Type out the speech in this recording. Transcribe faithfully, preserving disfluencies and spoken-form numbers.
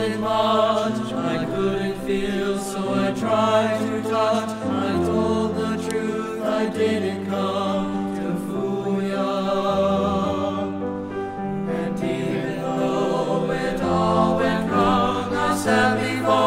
it much. I couldn't feel, so I tried to touch. I told the truth, I didn't come to fool ya. And even though it all went wrong, I sat before